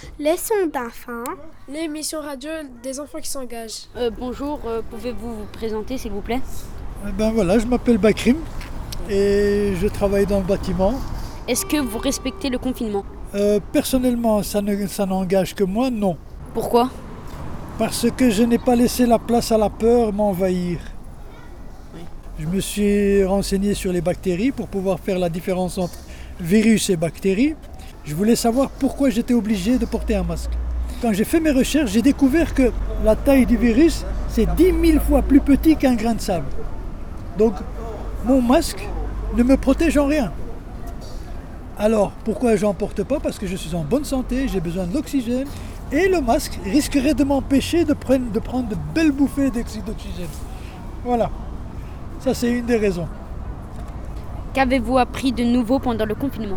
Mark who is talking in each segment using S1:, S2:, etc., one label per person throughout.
S1: Leçon d'enfant.
S2: L'émission radio des enfants qui s'engagent.
S3: Bonjour, pouvez-vous vous présenter s'il vous plaît?
S4: Voilà, je m'appelle Bakrim et je travaille dans le bâtiment.
S3: Est-ce que vous respectez le confinement?
S4: Personnellement, ça n'engage que moi, non.
S3: Pourquoi?
S4: Parce que je n'ai pas laissé la place à la peur m'envahir.
S3: Oui.
S4: Je me suis renseigné sur les bactéries pour pouvoir faire la différence entre virus et bactéries. Je voulais savoir pourquoi j'étais obligé de porter un masque. Quand j'ai fait mes recherches, j'ai découvert que la taille du virus, c'est 10 000 fois plus petit qu'un grain de sable. Donc, mon masque ne me protège en rien. Alors, pourquoi j'en porte pas? Parce que je suis en bonne santé, j'ai besoin de l'oxygène. Et le masque risquerait de m'empêcher de prendre de belles bouffées d'oxygène. Voilà. Ça, c'est une des raisons.
S3: Qu'avez-vous appris de nouveau pendant le confinement?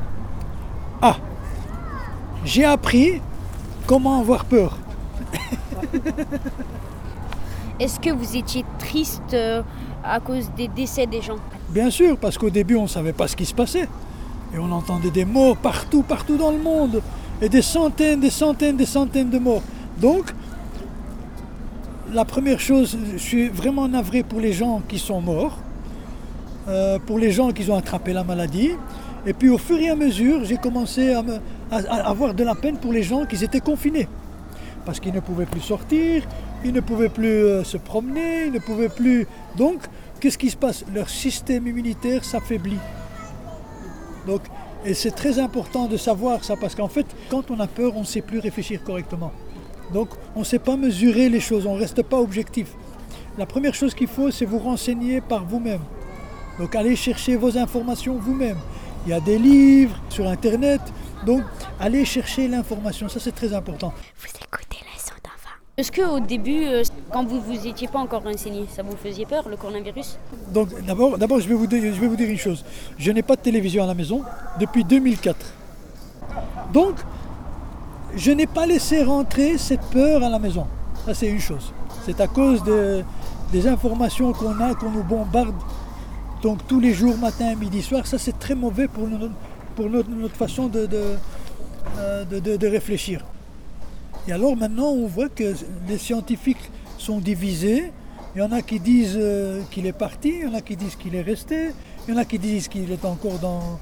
S4: J'ai appris comment avoir peur.
S3: Est-ce que vous étiez triste à cause des décès des gens?
S4: Bien sûr, parce qu'au début, on ne savait pas ce qui se passait. Et on entendait des morts partout dans le monde. Et des centaines de morts. Donc, la première chose, je suis vraiment navré pour les gens qui sont morts, pour les gens qui ont attrapé la maladie. Et puis au fur et à mesure, j'ai commencé à avoir de la peine pour les gens qui étaient confinés. Parce qu'ils ne pouvaient plus sortir, ils ne pouvaient plus se promener, ils ne pouvaient plus... Donc, qu'est-ce qui se passe? Leur système immunitaire s'affaiblit. Donc, et c'est très important de savoir ça, parce qu'en fait, quand on a peur, on ne sait plus réfléchir correctement. Donc, on ne sait pas mesurer les choses, on ne reste pas objectif. La première chose qu'il faut, c'est vous renseigner par vous-même. Donc, allez chercher vos informations vous-même. Il y a des livres sur Internet, donc allez chercher l'information, ça c'est très important.
S1: Vous écoutez Leçon d'enfant.
S3: Est-ce qu'au début, quand vous ne vous étiez pas encore renseigné, ça vous faisait peur, le coronavirus?
S4: Donc d'abord je vais vous dire une chose. Je n'ai pas de télévision à la maison depuis 2004. Donc, je n'ai pas laissé rentrer cette peur à la maison. Ça c'est une chose. C'est à cause des informations qu'on nous bombarde. Donc tous les jours, matin, midi, soir, ça c'est très mauvais pour notre façon de réfléchir. Et alors maintenant on voit que les scientifiques sont divisés. Il y en a qui disent qu'il est parti, il y en a qui disent qu'il est resté, il y en a qui disent qu'il est encore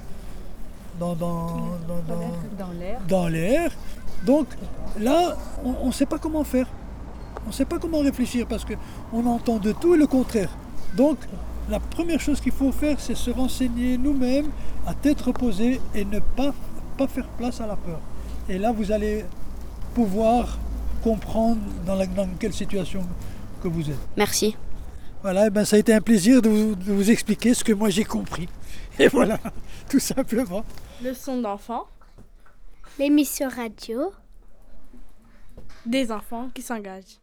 S4: dans l'air. Donc là, on ne sait pas comment faire. On ne sait pas comment réfléchir parce qu'on entend de tout et le contraire. Donc, la première chose qu'il faut faire, c'est se renseigner nous-mêmes à tête reposée et ne pas faire place à la peur. Et là, vous allez pouvoir comprendre dans quelle situation que vous êtes.
S3: Merci.
S4: Voilà, ça a été un plaisir de vous expliquer ce que moi j'ai compris. Et voilà, tout simplement.
S2: Leçon d'enfant.
S1: L'émission radio.
S2: Des enfants qui s'engagent.